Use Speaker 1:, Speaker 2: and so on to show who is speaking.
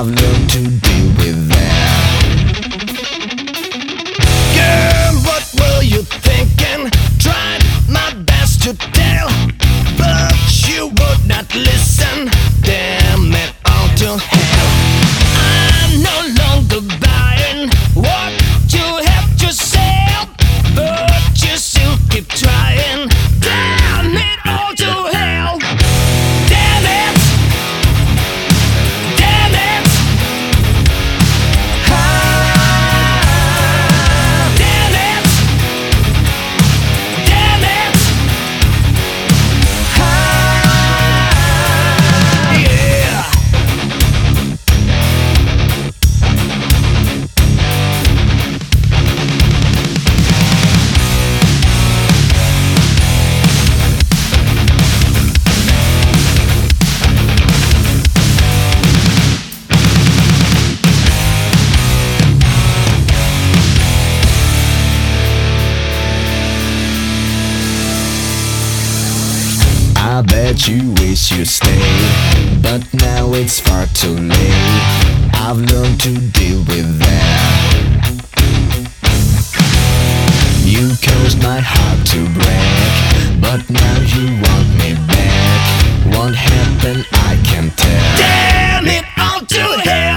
Speaker 1: I've learned to deal with that. Girl, what were you thinking? Tried my best to tell, but you would not listen. Damn it, all to hell. I'm no longer buying what you have to sell, but you still keep trying. Damn it, all to hell. Damn it. Damn it. Ah, damn it. Damn it. Ah, yeah. I bet you wish you'd stay, but now it's far too late. I've learned to deal with that. You caused my heart to break, but now you want me back. What happened, I can't tell. Damn it, all to hell.